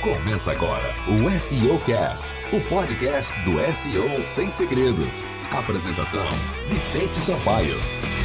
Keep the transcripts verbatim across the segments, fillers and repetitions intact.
Começa agora o S E O Cast, o podcast do S E O sem segredos. Apresentação: Vicente Sampaio.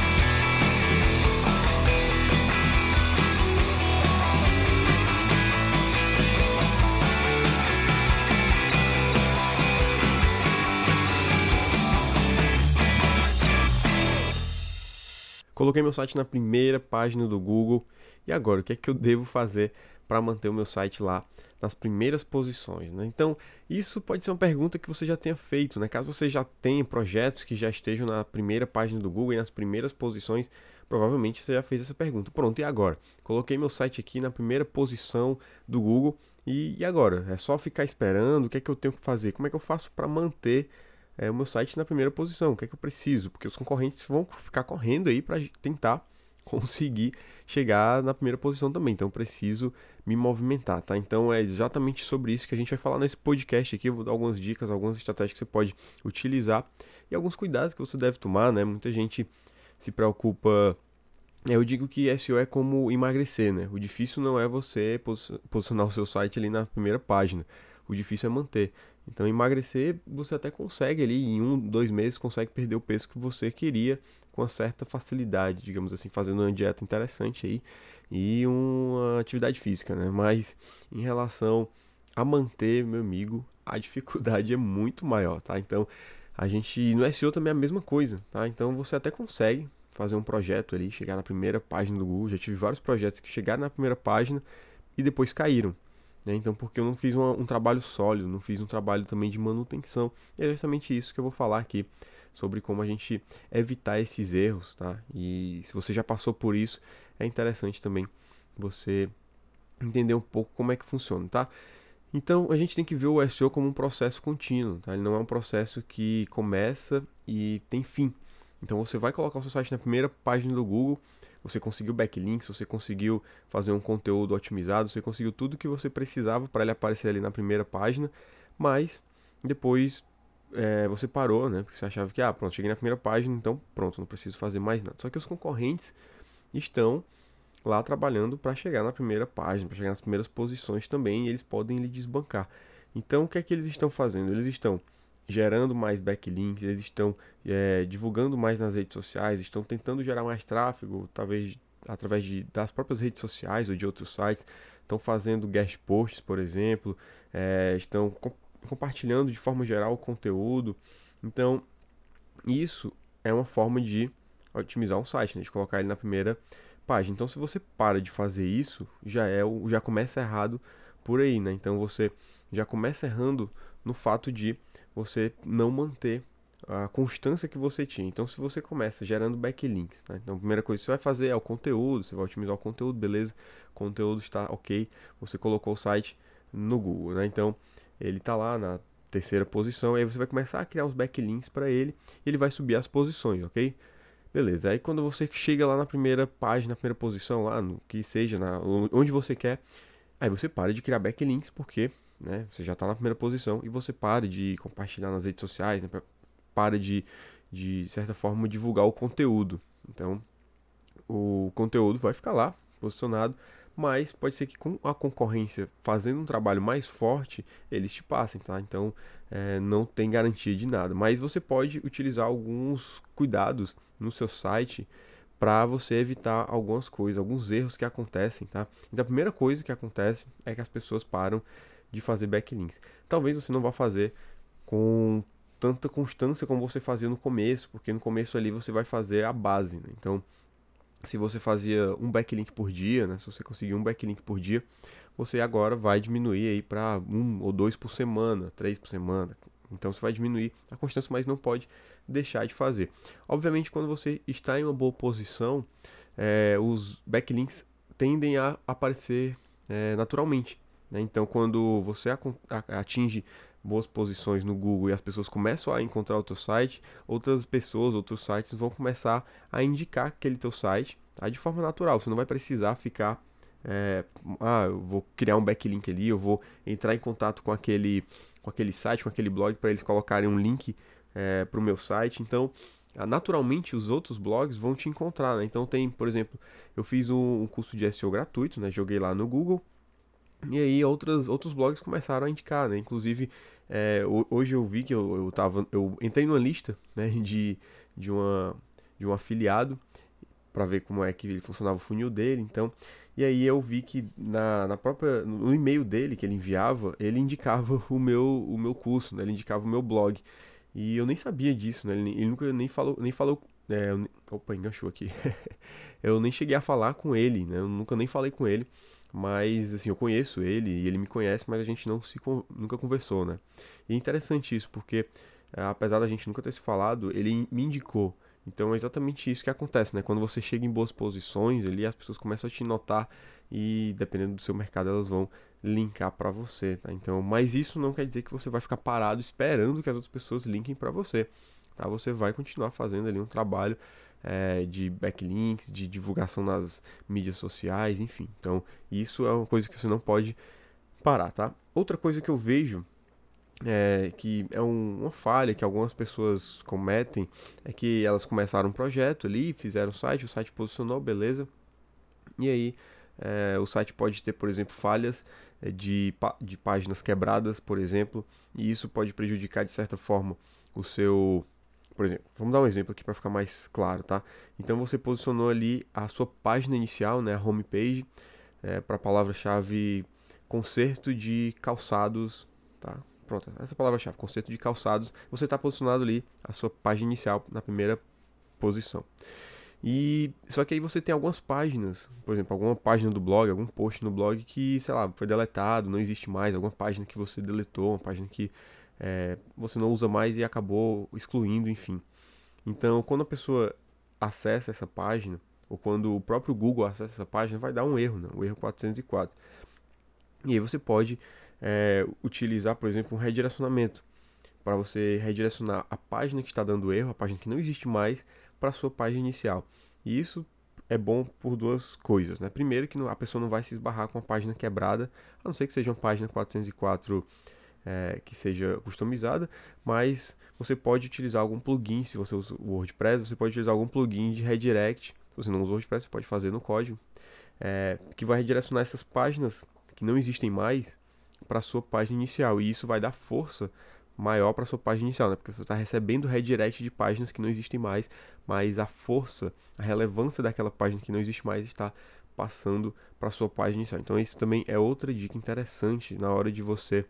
Coloquei meu site na primeira página do Google. E agora, o que é que eu devo fazer para manter o meu site lá nas primeiras posições, né? Então, isso pode ser uma pergunta que você já tenha feito, né? Caso você já tenha projetos que já estejam na primeira página do Google e nas primeiras posições, provavelmente você já fez essa pergunta. Pronto, e agora? Coloquei meu site aqui na primeira posição do Google e, e agora? É só ficar esperando? O que é que eu tenho que fazer? Como é que eu faço para manter é, o meu site na primeira posição? O que é que eu preciso? Porque os concorrentes vão ficar correndo aí para tentar conseguir chegar na primeira posição também, então eu preciso me movimentar, tá? Então é exatamente sobre isso que a gente vai falar nesse podcast aqui. Eu vou dar algumas dicas, algumas estratégias que você pode utilizar e alguns cuidados que você deve tomar, né? Muita gente se preocupa. Eu digo que S E O é como emagrecer, né? O difícil não é você posicionar o seu site ali na primeira página, o difícil é manter. Então emagrecer você até consegue ali, em um, dois meses consegue perder o peso que você queria com uma certa facilidade, digamos assim, fazendo uma dieta interessante aí e uma atividade física, né? Mas em relação a manter, meu amigo, a dificuldade é muito maior, tá? Então a gente, no S E O também é a mesma coisa, tá? Então você até consegue fazer um projeto ali, chegar na primeira página do Google. Já tive vários projetos que chegaram na primeira página e depois caíram. Então, porque eu não fiz uma, um trabalho sólido, não fiz um trabalho também de manutenção. E é justamente isso que eu vou falar aqui, sobre como a gente evitar esses erros, tá? E se você já passou por isso, é interessante também você entender um pouco como é que funciona, tá? Então, a gente tem que ver o S E O como um processo contínuo, tá? Ele não é um processo que começa e tem fim. Então, você vai colocar o seu site na primeira página do Google, você conseguiu backlinks, você conseguiu fazer um conteúdo otimizado, você conseguiu tudo que você precisava para ele aparecer ali na primeira página, mas depois é, você parou, né? Porque você achava que, ah, pronto, cheguei na primeira página, então pronto, não preciso fazer mais nada. Só que os concorrentes estão lá trabalhando para chegar na primeira página, para chegar nas primeiras posições também, e eles podem lhe desbancar. Então, o que é que eles estão fazendo? Eles estão gerando mais backlinks, eles estão é, divulgando mais nas redes sociais, estão tentando gerar mais tráfego, talvez através de, das próprias redes sociais ou de outros sites, estão fazendo guest posts, por exemplo, é, estão com, compartilhando de forma geral o conteúdo. Então, isso é uma forma de otimizar um site, né, de colocar ele na primeira página. Então, se você para de fazer isso, já, é o, já começa errado por aí, né? Então, você já começa errando no fato de você não manter a constância que você tinha. Então, se você começa gerando backlinks, tá? Então, a primeira coisa que você vai fazer é o conteúdo, você vai otimizar o conteúdo, beleza, o conteúdo está ok, você colocou o site no Google, né? Então, ele está lá na terceira posição, aí você vai começar a criar uns backlinks para ele, e ele vai subir as posições, ok? Beleza, aí quando você chega lá na primeira página, na primeira posição, lá no que seja, na, onde você quer, aí você para de criar backlinks, porque né, você já está na primeira posição, e você para de compartilhar nas redes sociais, né, para de, de certa forma, divulgar o conteúdo. Então, o conteúdo vai ficar lá, posicionado, mas pode ser que com a concorrência fazendo um trabalho mais forte, eles te passem, tá? Então, é, não tem garantia de nada. Mas você pode utilizar alguns cuidados no seu site para você evitar algumas coisas, alguns erros que acontecem, tá? Então, a primeira coisa que acontece é que as pessoas param de fazer backlinks. Talvez você não vá fazer com tanta constância como você fazia no começo, porque no começo ali você vai fazer a base, né? Então, se você fazia um backlink por dia, né? Se você conseguir um backlink por dia, você agora vai diminuir aí para um ou dois por semana, três por semana. Então, você vai diminuir a constância, mas não pode deixar de fazer. Obviamente, quando você está em uma boa posição, é, os backlinks tendem a aparecer é, naturalmente. Então, quando você atinge boas posições no Google e as pessoas começam a encontrar o teu site, outras pessoas, outros sites vão começar a indicar aquele teu site, tá? De forma natural. Você não vai precisar ficar, é, ah, eu vou criar um backlink ali, eu vou entrar em contato com aquele, com aquele site, com aquele blog, para eles colocarem um link é, para o meu site. Então, naturalmente, os outros blogs vão te encontrar, né? Então, tem, por exemplo, eu fiz um, um curso de S E O gratuito, né? Joguei lá no Google. E aí outras, outros blogs começaram a indicar, né? Inclusive, é, hoje eu vi que eu, eu, tava, eu entrei numa lista, né, de, de, uma, de um afiliado para ver como é que ele funcionava o funil dele, então, e aí eu vi que na, na própria, no e-mail dele que ele enviava, ele indicava o meu, o meu curso, né? Ele indicava o meu blog, e eu nem sabia disso, né? Ele, ele nunca nem falou, nem falou, é, eu, opa, enganchou aqui, eu nem cheguei a falar com ele, né? Eu nunca nem falei com ele, mas assim, eu conheço ele e ele me conhece, mas a gente não se nunca conversou, né? E é interessante isso, porque apesar da gente nunca ter se falado, ele me indicou. Então é exatamente isso que acontece, né? Quando você chega em boas posições ali, as pessoas começam a te notar e dependendo do seu mercado elas vão linkar para você, tá? Então, mas isso não quer dizer que você vai ficar parado esperando que as outras pessoas linkem para você, tá? Você vai continuar fazendo ali um trabalho é, de backlinks, de divulgação nas mídias sociais, enfim. Então, isso é uma coisa que você não pode parar, tá? Outra coisa que eu vejo é, que é um, uma falha que algumas pessoas cometem é que elas começaram um projeto ali, fizeram o site, o site posicionou, beleza, e aí é, o site pode ter, por exemplo, falhas é, de, de páginas quebradas, por exemplo, e isso pode prejudicar de certa forma o seu... Por exemplo, vamos dar um exemplo aqui para ficar mais claro, tá? Então você posicionou ali a sua página inicial, né, a homepage, é, para a palavra-chave conserto de calçados, tá? Pronto, essa palavra-chave, conserto de calçados, você está posicionado ali a sua página inicial na primeira posição. E só que aí você tem algumas páginas, por exemplo, alguma página do blog, algum post no blog que, sei lá, foi deletado, não existe mais, alguma página que você deletou, uma página que é, você não usa mais e acabou excluindo, enfim. Então, quando a pessoa acessa essa página, ou quando o próprio Google acessa essa página, vai dar um erro, né? O erro quatrocentos e quatro. E aí você pode é, utilizar, por exemplo, um redirecionamento para você redirecionar a página que está dando erro, a página que não existe mais, para a sua página inicial. E isso é bom por duas coisas, né? Primeiro, que a pessoa não vai se esbarrar com a página quebrada, a não ser que seja uma página quatrocentos e quatro é, que seja customizada, mas você pode utilizar algum plugin, se você usa o WordPress, você pode utilizar algum plugin de redirect, se você não usa o WordPress, você pode fazer no código, é, que vai redirecionar essas páginas que não existem mais para a sua página inicial, e isso vai dar força maior para a sua página inicial, né? Porque você está recebendo redirect de páginas que não existem mais, mas a força, a relevância daquela página que não existe mais está passando para a sua página inicial. Então isso também é outra dica interessante na hora de você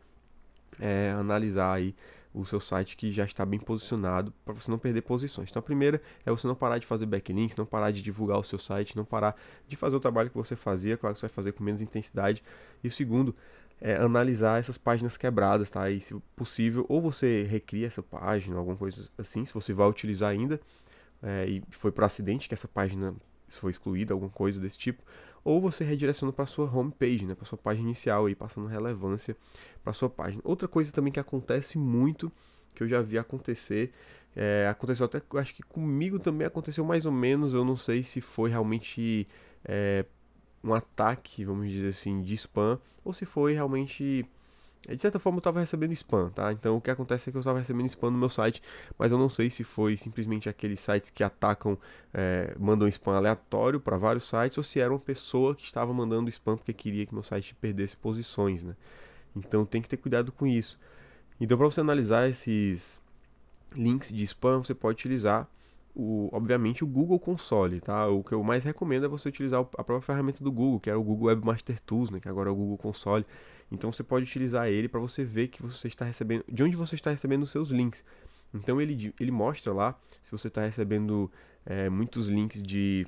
é, analisar aí o seu site que já está bem posicionado para você não perder posições. Então a primeira é você não parar de fazer backlinks, não parar de divulgar o seu site, não parar de fazer o trabalho que você fazia, claro que você vai fazer com menos intensidade. E o segundo é analisar essas páginas quebradas, tá? E se possível, ou você recria essa página, alguma coisa assim, se você vai utilizar ainda, é, e foi por acidente que essa página foi excluída, alguma coisa desse tipo, ou você redireciona para sua homepage, né, para sua página inicial, aí passando relevância para sua página. Outra coisa também que acontece muito, que eu já vi acontecer, é, aconteceu até, acho que comigo também aconteceu mais ou menos, eu não sei se foi realmente é, um ataque, vamos dizer assim, de spam, ou se foi realmente... De certa forma eu estava recebendo spam, tá? Então o que acontece é que eu estava recebendo spam no meu site, mas eu não sei se foi simplesmente aqueles sites que atacam, é, mandam spam aleatório para vários sites, ou se era uma pessoa que estava mandando spam porque queria que meu site perdesse posições, né? Então tem que ter cuidado com isso. Então para você analisar esses links de spam, você pode utilizar O, obviamente o Google Console, tá? O que eu mais recomendo é você utilizar a própria ferramenta do Google, que era o Google Webmaster Tools, né? Que agora é o Google Console. Então você pode utilizar ele para você ver que você está recebendo, de onde você está recebendo os seus links. Então ele, ele mostra lá se você está recebendo é, muitos links de,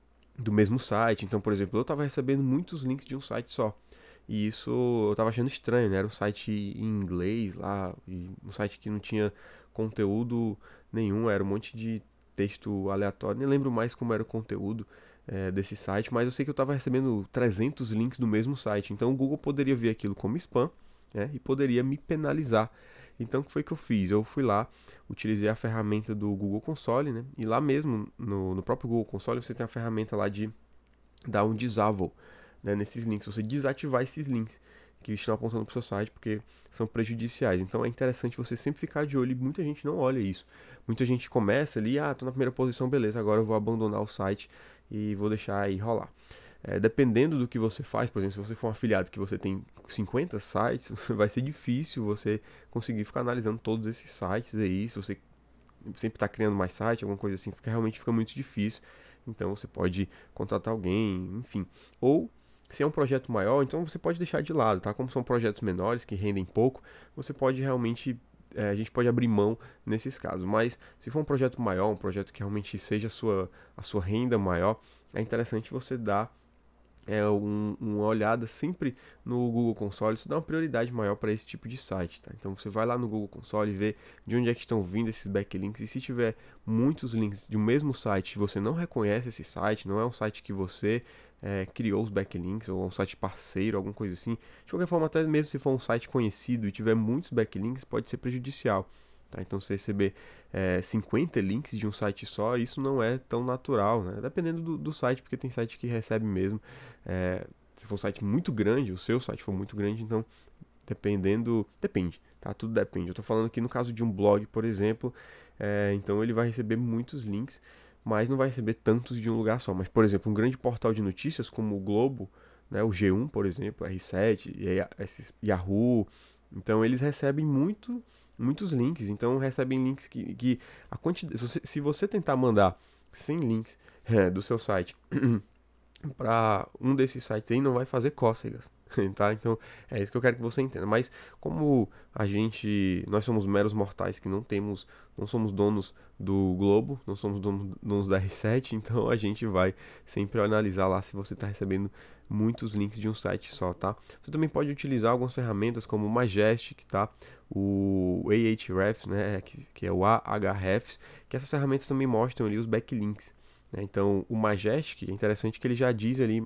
do mesmo site. Então, por exemplo, eu estava recebendo muitos links de um site só. E isso eu estava achando estranho, né? Era um site em inglês lá, e um site que não tinha conteúdo nenhum, era um monte de texto aleatório, nem lembro mais como era o conteúdo é, desse site, mas eu sei que eu estava recebendo trezentos links do mesmo site, então o Google poderia ver aquilo como spam, né, e poderia me penalizar. Então o que foi que eu fiz? Eu fui lá, utilizei a ferramenta do Google Console, né, e lá mesmo, no, no próprio Google Console, você tem a ferramenta lá de dar um disable, né, nesses links, você desativar esses links que estão apontando para o seu site, porque são prejudiciais. Então é interessante você sempre ficar de olho, e muita gente não olha isso. Muita gente começa ali, ah, tô na primeira posição, beleza, agora eu vou abandonar o site e vou deixar aí rolar. É, dependendo do que você faz, por exemplo, se você for um afiliado que você tem cinquenta sites, vai ser difícil você conseguir ficar analisando todos esses sites aí. Se você sempre está criando mais site, alguma coisa assim, fica, realmente fica muito difícil. Então você pode contratar alguém, enfim. Ou se é um projeto maior, então você pode deixar de lado, tá? Como são projetos menores que rendem pouco, você pode realmente, é, a gente pode abrir mão nesses casos. Mas se for um projeto maior, um projeto que realmente seja a sua, a sua renda maior, é interessante você dar é um, uma olhada sempre no Google Console. Isso dá uma prioridade maior para esse tipo de site, tá? Então você vai lá no Google Console e vê de onde é que estão vindo esses backlinks, e se tiver muitos links de um mesmo site, você não reconhece esse site, não é um site que você é, criou os backlinks, ou é um site parceiro, alguma coisa assim, de qualquer forma, até mesmo se for um site conhecido e tiver muitos backlinks, pode ser prejudicial. Tá? Então, você receber é, cinquenta links de um site só, isso não é tão natural, né? Dependendo do, do site, porque tem site que recebe mesmo. É, se for um site muito grande, o seu site for muito grande, então, dependendo... Depende, tá? Tudo depende. Eu tô falando aqui no caso de um blog, por exemplo, é, então ele vai receber muitos links, mas não vai receber tantos de um lugar só. Mas, por exemplo, um grande portal de notícias como o Globo, né, o G um, por exemplo, R sete, Yahoo, então eles recebem muito... muitos links, então recebem links que, que a quantidade, se você, se você tentar mandar cem links é, do seu site para um desses sites aí, não vai fazer cócegas, tá? Então é isso que eu quero que você entenda. Mas como a gente, nós somos meros mortais que não temos, não somos donos do Globo, não somos donos, donos da R sete, então a gente vai sempre analisar lá se você está recebendo muitos links de um site só, tá? Você também pode utilizar algumas ferramentas como o Majestic, tá? O Ahrefs, né? Que, que é o Ahrefs, que essas ferramentas também mostram ali os backlinks, né? Então o Majestic é interessante que ele já diz ali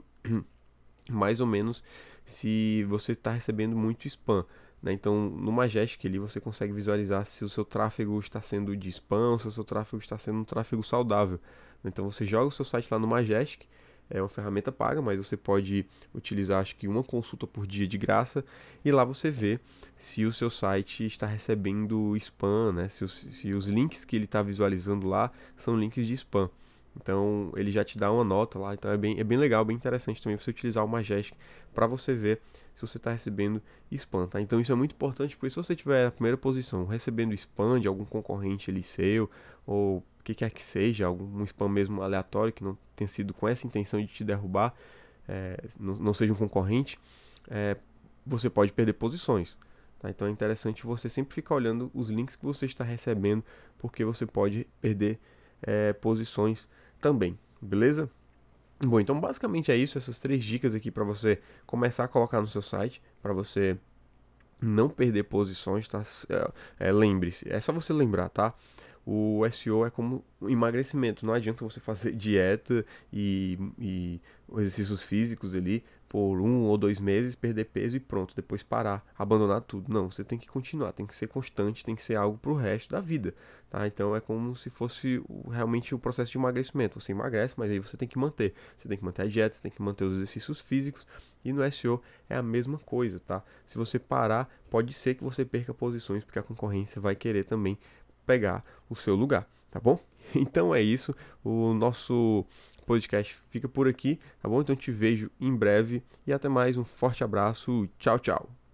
mais ou menos se você está recebendo muito spam, né? Então no Majestic ali você consegue visualizar se o seu tráfego está sendo de spam, se o seu tráfego está sendo um tráfego saudável. Então você joga o seu site lá no Majestic, é uma ferramenta paga, mas você pode utilizar acho que uma consulta por dia de graça, e lá você vê se o seu site está recebendo spam, né? Se os, se os links que ele está visualizando lá são links de spam. Então ele já te dá uma nota lá, então é bem, é bem legal, bem interessante também você utilizar o Majestic para você ver se você está recebendo spam, tá? Então isso é muito importante, porque se você estiver na primeira posição recebendo spam de algum concorrente ali seu, ou o que quer que seja, algum spam mesmo aleatório que não tenha sido com essa intenção de te derrubar, é, não, não seja um concorrente, é, você pode perder posições. Tá? Então é interessante você sempre ficar olhando os links que você está recebendo, porque você pode perder é, posições também, beleza? Bom, então basicamente é isso, essas três dicas aqui para você começar a colocar no seu site, para você não perder posições, tá? É, é, lembre-se, é só você lembrar, tá? O S E O é como um emagrecimento, não adianta você fazer dieta e, e exercícios físicos ali por um ou dois meses, perder peso e pronto, depois parar, abandonar tudo. Não, você tem que continuar, tem que ser constante, tem que ser algo pro resto da vida, tá? Então é como se fosse o, realmente o processo de emagrecimento. Você emagrece, mas aí você tem que manter. Você tem que manter a dieta, você tem que manter os exercícios físicos, e no S E O é a mesma coisa, tá? Se você parar, pode ser que você perca posições, porque a concorrência vai querer também pegar o seu lugar, tá bom? Então é isso, o nosso podcast fica por aqui, tá bom? Então te vejo em breve e até mais, um forte abraço, tchau, tchau!